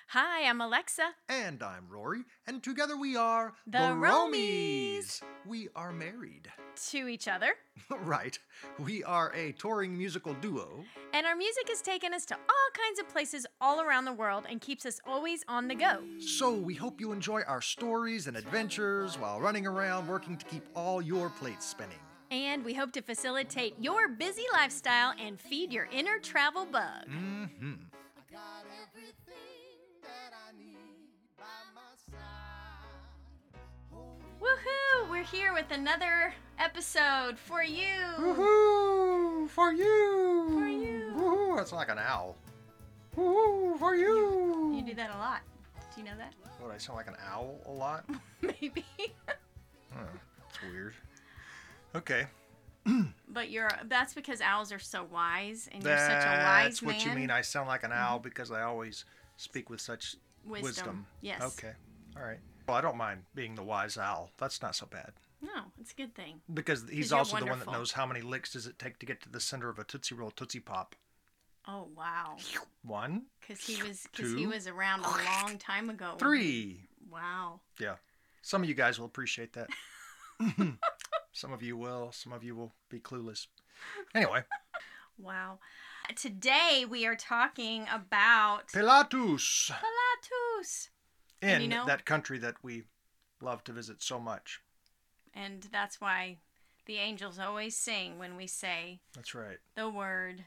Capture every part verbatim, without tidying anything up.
Hi, I'm Alexa. And I'm Rory, and together we are The Romies. We are married. To each other. Right. We are a touring musical duo. And our music has taken us to all kinds of places all around the world and keeps us always on the go. So we hope you enjoy our stories and adventures while running around working to keep all your plates spinning. And we hope to facilitate your busy lifestyle and feed your inner travel bug. Mm-hmm. I got everything that I need by my side. Hold me Woohoo! We're here with another episode for you. Woohoo! For you! For you. Woohoo! That's like an owl. Woohoo! For you! You do that a lot. Do you know that? What, I sound like an owl a lot? Maybe. Oh, that's weird. Okay. But you're that's because owls are so wise and you're That's such a wise what man. you mean. I sound like an owl because I always speak with such Wisdom. wisdom. Yes. Okay. All right. Well, I don't mind being the wise owl. That's not so bad. No, it's a good thing. Because he's you're also the one wonderful. that knows how many licks does it take to get to the center of a Tootsie Roll Tootsie Pop. Oh wow. One, Because he was because he Two. was around a long time ago. three. Wow. Yeah. Some of you guys will appreciate that. Some of you will. Some of you will be clueless. Anyway. Wow. Today we are talking about Pilatus. Pilatus. In And you know- that country that we love to visit so much. And that's why the angels always sing when we say That's right. the word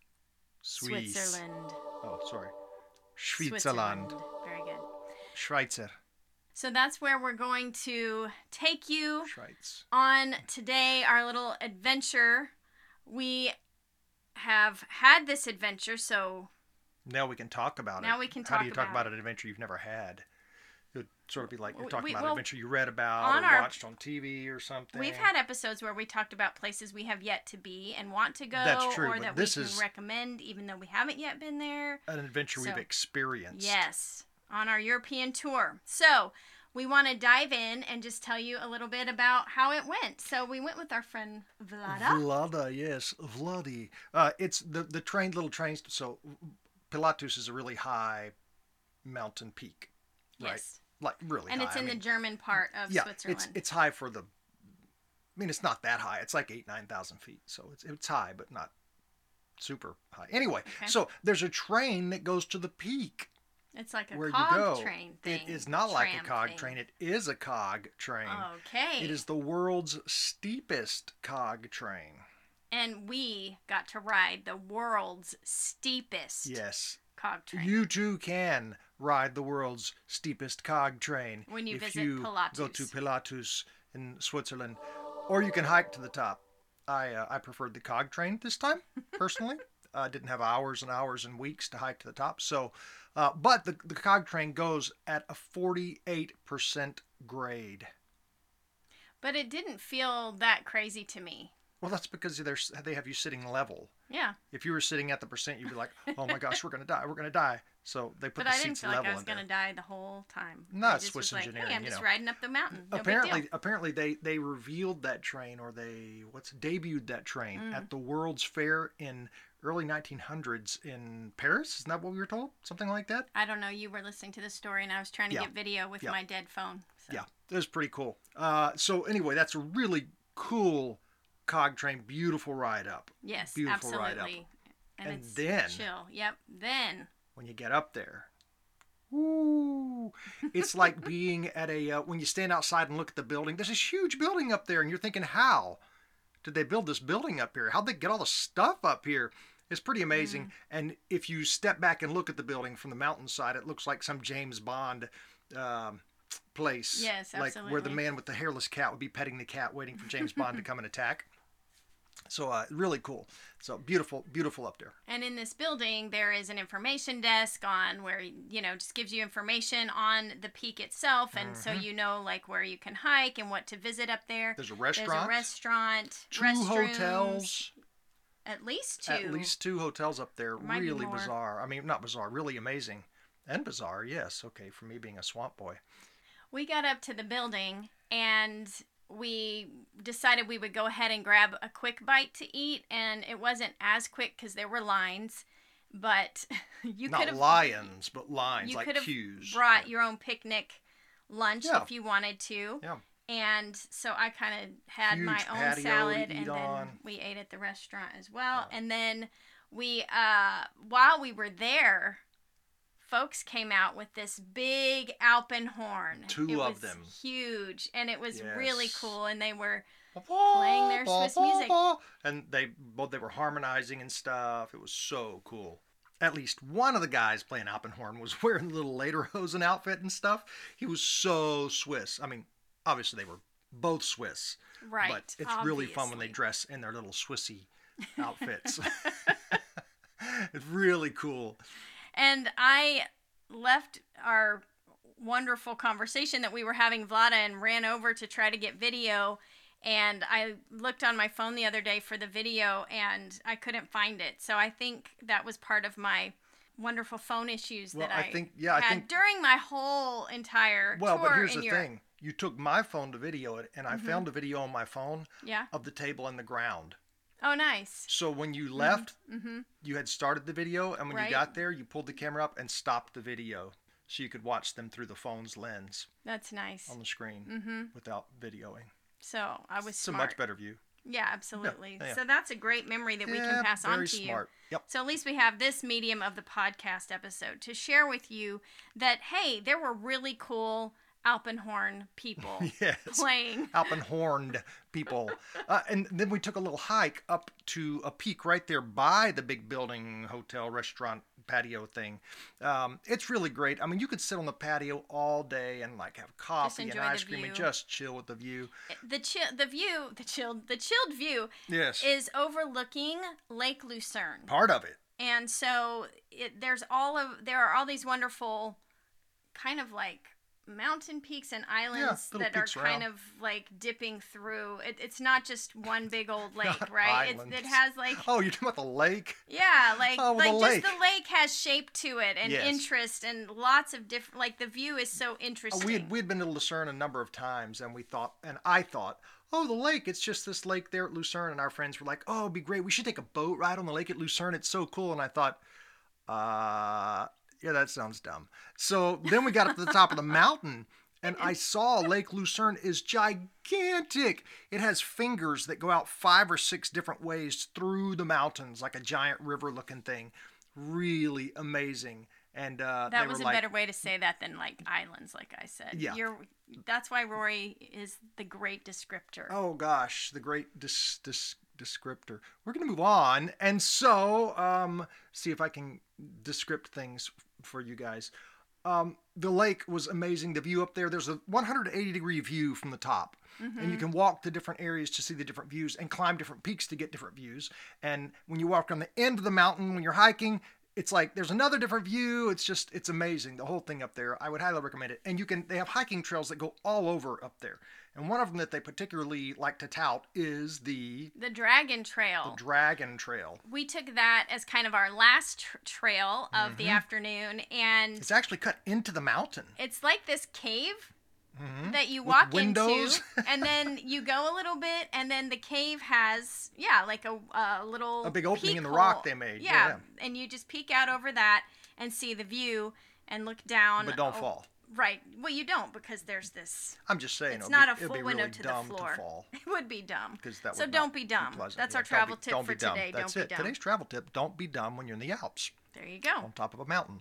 Swiss. Switzerland. Oh, sorry. Switzerland. Very good. Schweizer. So that's where we're going to take you Schweiz. on today, our little adventure. We have had this adventure, so Now we can talk about it. Now we can How do talk you talk about about an adventure you've never had? It would sort of be like you're We- talking we- about well, an adventure you read about on or our- watched on T V or something. we've had episodes where we talked about places we have yet to be and want to go, That's true, or but that this we can is- recommend even though we haven't yet been there. an adventure So- we've experienced. Yes, on our European tour. So we want to dive in and just tell you a little bit about how it went. So we went with our friend Vlada. Vlada, yes, Vladi. Uh, it's the the train, little trains. So Pilatus is a really high mountain peak, right? Yes. Like really And high. it's I in mean, the German part of yeah, Switzerland. it's it's high for the. I mean, it's not that high. It's like eight nine thousand feet, so it's it's high, but not super high. Anyway, Okay. so there's a train that goes to the peak It's like a where cog you go. train thing. It is not like a tram cog thing. train. It is a cog train. Okay. It is the world's steepest cog train. And we got to ride the world's steepest Yes. cog train. You too can ride the world's steepest cog train When you if visit you Pilatus. go to Pilatus in Switzerland, or you can hike to the top. I uh, I preferred the cog train this time personally. I uh, didn't have hours and hours and weeks to hike to the top, so uh, but the the cog train goes at a forty-eight percent grade. But it didn't feel that crazy to me. Well, that's because they're, they have you sitting level. Yeah. If you were sitting at the percent, you'd be like, "Oh my gosh, we're gonna die! We're gonna die!" So they put But the I didn't seats feel level like I was in going there. to die the whole time. No, I it's just Swiss was like, engineering, hey, I'm you just know. riding up the mountain. No big apparently, deal. apparently they they revealed that train, or they what's debuted that train Mm. at the World's Fair in early nineteen hundreds in Paris. Isn't that what we were told? Something like that. I don't know. You were listening to the story, and I was trying to Yeah. get video with Yeah. my dead phone. So. Yeah, it was pretty cool. Uh, so anyway, that's a really cool cog train. Beautiful ride up. Yes, Beautiful ride absolutely. up. And, And it's then- chill. Yep. Then When you get up there. Ooh, it's like being at a, uh, when you stand outside and look at the building, there's this huge building up there and you're thinking, how did they build this building up here? How'd they get all the stuff up here? It's pretty amazing. Mm. And if you step back and look at the building from the mountainside, it looks like some James Bond um, place. Yes, Like where the absolutely. man with the hairless cat would be petting the cat waiting for James Bond to come and attack. So uh, really cool. So beautiful, beautiful up there. And in this building, there is an information desk on where, you know, just gives you information on the peak itself. And so Mm-hmm. you know, like, where you can hike and what to visit up there. There's a There's restaurant. a restaurant. two restrooms, hotels. At least two. At least two hotels up there. Might be Really more. bizarre. I mean, not bizarre, really amazing. And bizarre, yes. Okay, for me being a swamp boy. We got up to the building and we decided we would go ahead and grab a quick bite to eat. And it wasn't as quick because there were lines. but you could Not have lions, but lines, you like could have cues. brought Yeah. your own picnic lunch Yeah. if you wanted to. Yeah. And so I kind of had Huge my own patio to salad, eat and then on. we ate at the restaurant as well. Yeah. And then we, uh, while we were there, folks came out with this big Alpenhorn. Two it of was them. Huge, and it was really Yes. cool. And they were Playing their Swiss music. And they both they were harmonizing and stuff. It was so cool. At least one of the guys playing Alpenhorn was wearing the little lederhosen outfit and stuff. He was so Swiss. I mean, obviously they were both Swiss. right. But it's really fun when they obviously. dress in their little Swissy outfits. It's really cool. And I left our wonderful conversation that we were having, Vlada, and ran over to try to get video. And I looked on my phone the other day for the video, and I couldn't find it. So I think that was part of my wonderful phone issues Well, that I I, think- yeah, I had think- during my whole entire Well, tour but here's in the Europe. thing. You took my phone to video it, and I Mhm. found a video on my phone Yeah. of the table and the ground. Oh, nice. So when you left, Mm-hmm. you had started the video, and when Right. you got there, you pulled the camera up and stopped the video so you could watch them through the phone's lens That's nice. on the screen Mm-hmm. without videoing. So I was It's a smart. much better view. Yeah, absolutely. yeah. So that's a great memory that we Yeah, can pass on very to you. smart. Yep. So at least we have this medium of the podcast episode to share with you that, hey, there were really cool Alpenhorn people Yes. playing. Alpenhorned people. Uh, and then we took a little hike up to a peak right there by the big building, hotel, restaurant, patio thing. Um, it's really great. I mean, you could sit on the patio all day and like have coffee and enjoy the ice cream and view. just chill with the view. The chill, the view, the chilled, the chilled view Yes. is overlooking Lake Lucerne. Part of it. And so it, there's all of there are all these wonderful kind of like mountain peaks and islands little that are peaks kind around. of like dipping through. It, it's not just one big old lake, Not right? It's, islands. it has like Oh, you're talking about the lake? yeah, like Oh, like the just lake. the lake has shape to it and Yes. interest and lots of different. Like the view is so Uh, interesting. We had, we had been to Lucerne a number of times, and we thought, and I thought, oh, the lake, it's just this lake there at Lucerne. And our friends were like, oh, it'd be great. We should take a boat ride on the lake at Lucerne. It's so cool. And I thought, uh, yeah, that sounds dumb. So then we got up to the top of the mountain, and I saw Lake Lucerne is gigantic. It has fingers that go out five or six different ways through the mountains, like a giant river-looking thing. Really amazing. And uh, that they was were a like, better way to say that than like islands, like I said. Yeah. You're that's why Rory is the great descriptor. oh gosh, the great dis- dis- descriptor. We're going to move on. And so, um, see if I can descript things for you guys. Um, the lake was amazing. The view up there, there's a one hundred eighty degree view from the top. And you can walk to different areas to see the different views and climb different peaks to get different views. And when you walk on the end of the mountain, when you're hiking, it's like there's another different view. It's just, it's amazing. The whole thing up there. I would highly recommend it. And you can, they have hiking trails that go all over up there. And one of them that they particularly like to tout is the, The Dragon Trail. the Dragon Trail. We took that as kind of our last tr- trail of Mm-hmm. the afternoon, and It's actually cut into the mountain. it's like this cave Mhm. that you With walk windows. into, and then you go a little bit, and then the cave has yeah, like a, a little A big opening peek in the rock hole. they made. Yeah, Yeah. and you just peek out over that and see the view and look down. But don't Oh, fall. Right. Well, you don't because there's this. I'm just saying. It's it'll not be, a it'll full be window really to the dumb floor. to fall. It would be dumb. 'Cause that So would don't not be dumb. pleasant. That's Yeah, our don't travel be- tip don't for be dumb. today. That's don't it. be dumb. Today's travel tip: don't be dumb when you're in the Alps There you go. on top of a mountain.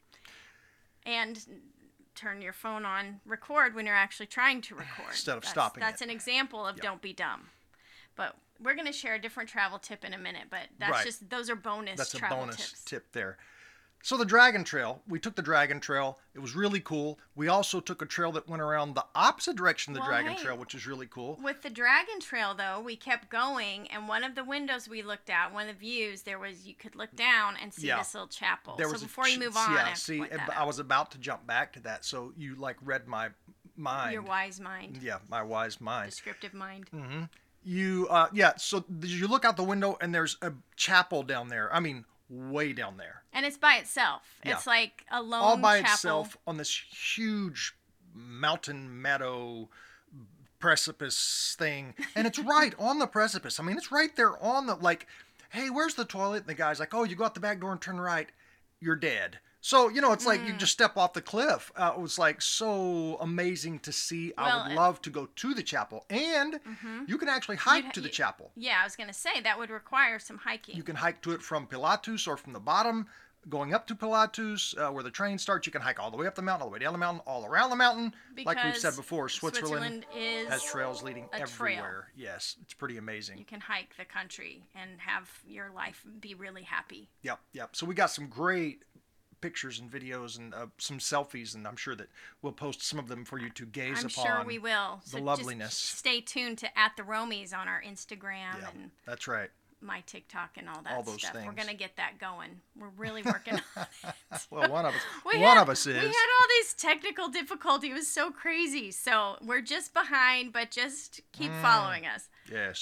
And turn your phone on record when you're actually trying to record. Instead of that's, stopping That's it. an example of Yep. don't be dumb. But we're going to share a different travel tip in a minute, but that's Right. just those are bonus That's a travel bonus tips. tip there. So the Dragon Trail, we took the Dragon Trail. It was really cool. We also took a trail that went around the opposite direction of the Well, Dragon hey. Trail, which is really cool. With the Dragon Trail, though, we kept going, and one of the windows we looked out, one of the views, there was you could look down and see Yeah. this little chapel. There so was a before you ch- move on, I yeah. have to See, point that I out. was about to jump back to that, so you like read my mind. Your wise mind, Yeah, my wise mind. descriptive mind. Mm-hmm. You, uh, yeah. So you look out the window, and there's a chapel down there. I mean, way down there. And it's by itself. Yeah. It's like a lone all by chapel. itself on this huge mountain meadow precipice thing, and it's right on the precipice. I mean, it's right there on the like hey, where's the toilet? And the guy's like, oh, you go out the back door and turn right. You're dead. So, you know, it's like Mm. you just step off the cliff. Uh, it was like so amazing to see. Well, I would it- love to go to the chapel. And Mm-hmm. you can actually hike You'd ha- to the you- chapel. Yeah, I was going to say that would require some hiking. You can hike to it from Pilatus or from the bottom, going up to Pilatus, uh, where the train starts. You can hike all the way up the mountain, all the way down the mountain, all around the mountain. Like we've said Because before, Switzerland, is has trails leading a trail. everywhere. Yes, it's pretty amazing. You can hike the country and have your life be really happy. Yep, yep. So we got some great pictures and videos and uh, some selfies, and I'm sure that we'll post some of them for you to gaze I'm upon. sure we will. the So loveliness. Just stay tuned to at the Romies on our Instagram Yeah, and that's right. my TikTok and all that All those stuff. We're things. gonna get that going. We're really working on it. Well, one of us, We one had- of us is. We had all these technical difficulty. It was so crazy. So we're just behind, but just keep Mm. following us. Yes.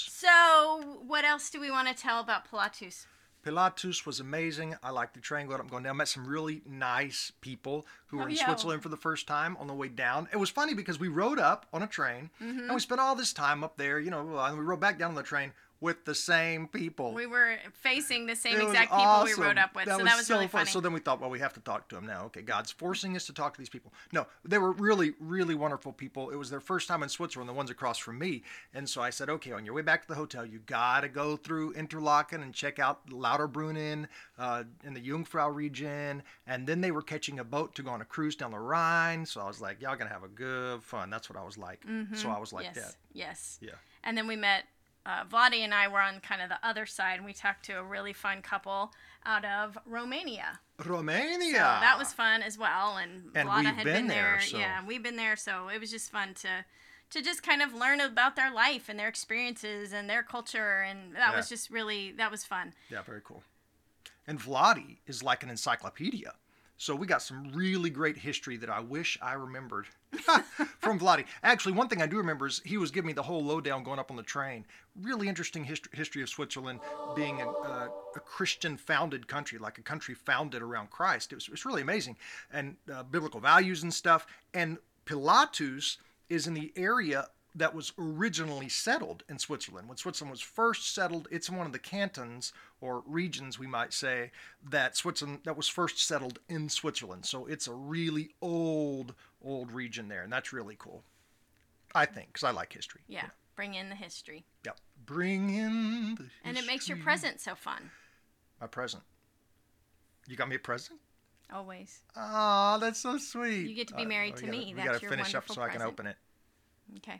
So what else do we want to tell about Pilatus? Pilatus was amazing. I liked the train going up and going down. Met some really nice people who were Oh, in yeah. Switzerland for the first time on the way down. It was funny because we rode up on a train Mm-hmm. and we spent all this time up there, you know, and we rode back down on the train with the same people. We were facing the same It was exact people awesome. we rode up with, so was that was so really fun. funny. So then we thought, well, we have to talk to them now. Okay, God's forcing us to talk to these people. No, they were really, really wonderful people. It was their first time in Switzerland, the ones across from me. And so I said, okay, on your way back to the hotel, you got to go through Interlaken and check out Lauterbrunnen uh, in the Jungfrau region. And then they were catching a boat to go on a cruise down the Rhine. So I was like, y'all going to have a good fun. That's what I was like. So I was like Mm-hmm. yes, that. yes. Yeah. And then we met, uh, Vladi and I were on kind of the other side, and we talked to a really fun couple out of Romania. Romania. So that was fun as well. And, And Vlada we've had been been there, there. so- Yeah, we've been there, so it was just fun to to just kind of learn about their life and their experiences and their culture, and that Yeah. was just really that was fun. Yeah, very cool. And Vladi is like an encyclopedia. So we got some really great history that I wish I remembered from Vladi. Actually, one thing I do remember is he was giving me the whole lowdown going up on the train. Really interesting history, history of Switzerland being a, a, a Christian-founded country, like a country founded around Christ. It was, it was really amazing. And uh, biblical values and stuff. And Pilatus is in the area that was originally settled in Switzerland. When Switzerland was first settled, it's one of the cantons or regions, we might say, that Switzerland that was first settled in Switzerland. So it's a really old, old region there, and that's really cool. I think, because I like history. Yeah, bring in the history, Yep. Bring in the and it makes your history. present so fun. My present. You got me a present? Always. Oh, that's so sweet. You get to be Uh, married we to gotta- me. We That's got to your finish up wonderful so I can present. open it. Okay.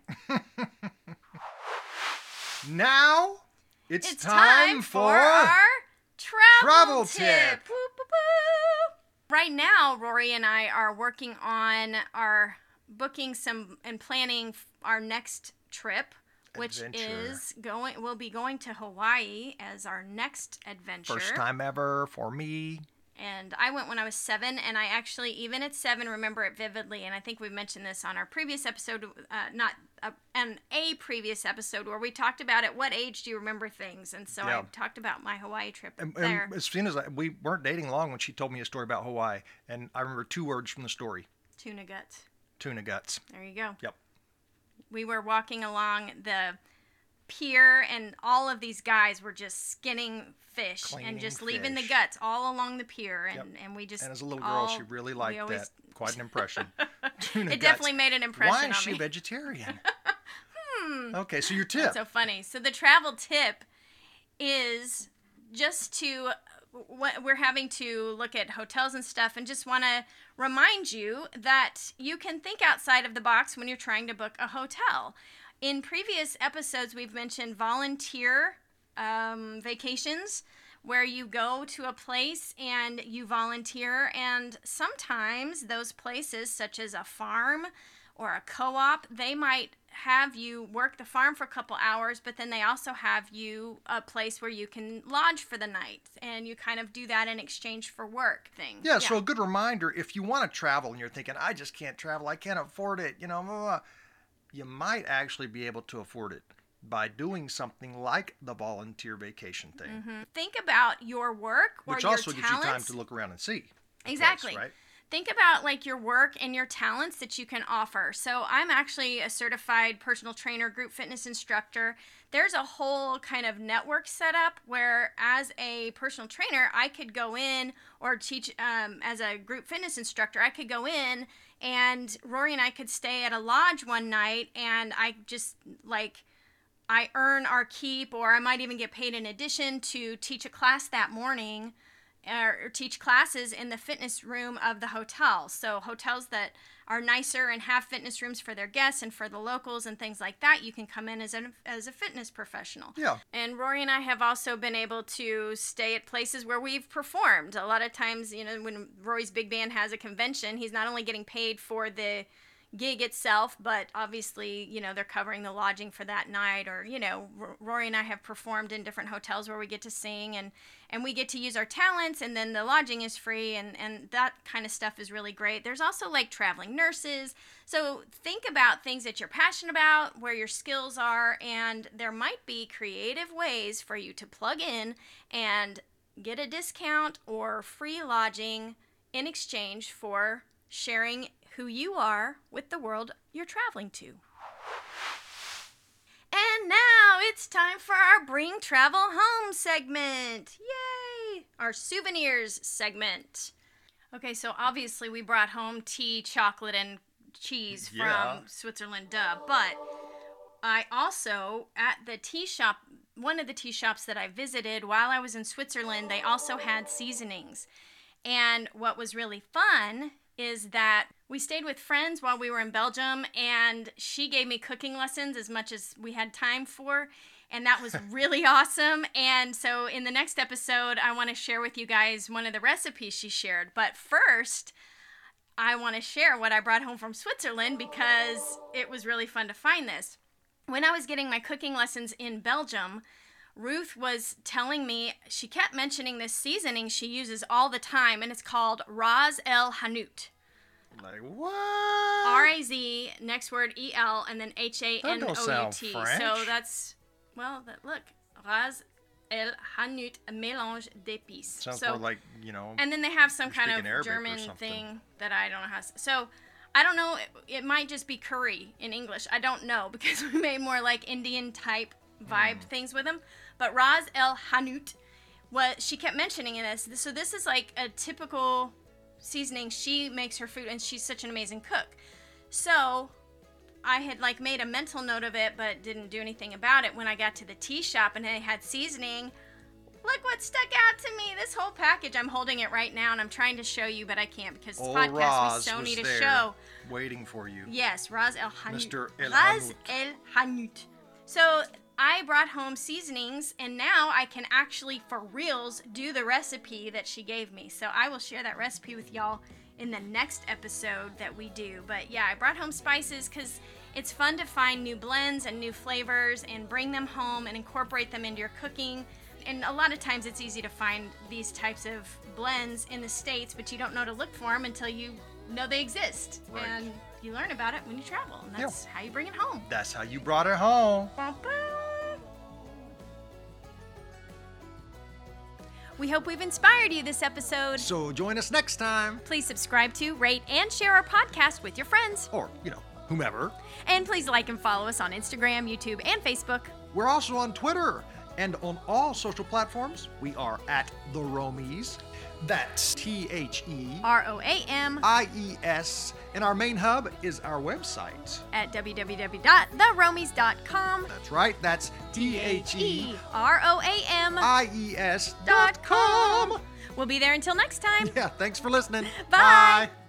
Now it's, It's time for our travel, travel tip. tip. Woo, woo, woo. Right now, Rory and I are working on our booking some and planning f- our next trip, which Adventure. is going. We'll be going to Hawaii as our next adventure. First time ever for me. And I went when I was seven, and I actually, even at seven, remember it vividly. And I think we mentioned this on our previous episode, uh, not uh, an a previous episode, where we talked about at what age do you remember things. And so Yeah. I talked about my Hawaii trip And, there. and as soon as I, we weren't dating long when she told me a story about Hawaii, and I remember two words from the story: Tuna guts. tuna guts. There you go. Yep. We were walking along the pier, and all of these guys were just skinning fish Cleaning and just leaving the fish. guts all along the pier. And, Yep. and we just. And as a little girl, all- she really we liked always- that. Quite an impression. Tuna It guts. definitely made an impression Why on is she me. vegetarian? Okay, so your tip. That's so funny. So the travel tip is just to what we're having to look at hotels and stuff, and just want to remind you that you can think outside of the box when you're trying to book a hotel. In previous episodes, we've mentioned volunteer um, vacations, where you go to a place and you volunteer, and sometimes those places, such as a farm or a co-op, they might have you work the farm for a couple hours, but then they also have you a place where you can lodge for the night, and you kind of do that in exchange for work thing. Yeah, so a good reminder, if you want to travel and you're thinking, I just can't travel, I can't afford it, you know, blah, blah, blah, you might actually be able to afford it by doing something like the volunteer vacation thing, Mhm. Think about your work or which your also gives you time talents. to look around and see. the place, Exactly. right? think about like your work and your talents that you can offer. So I'm actually a certified personal trainer, group fitness instructor. There's a whole kind of network set up where as a personal trainer, I could go in or teach um, as a group fitness instructor, I could go in and Rory and I could stay at a lodge one night and I just like, I earn our keep, or I might even get paid in addition to teach a class that morning or teach classes in the fitness room of the hotel. So hotels that are nicer and have fitness rooms for their guests and for the locals and things like that, you can come in as a, as a fitness professional. Yeah. And Rory and I have also been able to stay at places where we've performed. A lot of times, you know, when Rory's big band has a convention, he's not only getting paid for the gig itself, but obviously, you know, they're covering the lodging for that night, or, you know, R- Rory and I have performed in different hotels where we get to sing and, and we get to use our talents, and then the lodging is free, and, and that kind of stuff is really great. There's also like traveling nurses. So think about things that you're passionate about, where your skills are, and there might be creative ways for you to plug in and get a discount or free lodging in exchange for sharing who you are with the world you're traveling to. And now it's time for our Bring Travel Home segment. Yay! Our souvenirs segment. Okay, so obviously we brought home tea, chocolate, and cheese Yeah. from Switzerland, duh. But I also, at the tea shop, one of the tea shops that I visited while I was in Switzerland, they also had seasonings. And what was really fun is that we stayed with friends while we were in Belgium, and she gave me cooking lessons as much as we had time for, and that was really awesome. And so in the next episode, I want to share with you guys one of the recipes she shared. But first, I want to share what I brought home from Switzerland because it was really fun to find this. When I was getting my cooking lessons in Belgium, Ruth was telling me, she kept mentioning this seasoning she uses all the time, and it's called Raz El Hanout. Like, what? R A Z, next word E L, and then H A N O U T. That don't sound French. So that's, well, that, look, Raz El Hanout, a mélange d'épices. Sounds so, more like, you know. and then they have some you're kind speaking of Arabic or German something. thing that I don't know how to, so I don't know, it, it might just be curry in English. I don't know, because we made more like Indian type vibe Mm. things with them. But Raz El Hanout, what she kept mentioning in this, so this is like a typical seasoning. She makes her food, and she's such an amazing cook. So I had like made a mental note of it, but didn't do anything about it. When I got to the tea shop and they had seasoning, look what stuck out to me. This whole package, I'm holding it right now, and I'm trying to show you, but I can't because it's Old podcast. We Roz so was need a there show. waiting for you. Yes, Raz El Hanout. Mister El Raz Hanout. El Hanout. So I brought home seasonings, and now I can actually, for reals, do the recipe that she gave me. So I will share that recipe with y'all in the next episode that we do. But yeah, I brought home spices because it's fun to find new blends and new flavors and bring them home and incorporate them into your cooking. And a lot of times it's easy to find these types of blends in the States, but you don't know to look for them until you know they exist. Right. And you learn about it when you travel, and that's how you bring it home. That's how you brought it home. We hope we've inspired you this episode. So join us next time. Please subscribe to, rate, and share our podcast with your friends. Or, you know, whomever. And please like and follow us on Instagram, YouTube, and Facebook. We're also on Twitter and on all social platforms. We are at The Romies. That's T H E R O A M I E S. And our main hub is our website. at w w w dot the romies dot com. That's right. That's T H E R O A M I E S dot dot com. We'll be there until next time. Yeah, thanks for listening. Bye. Bye.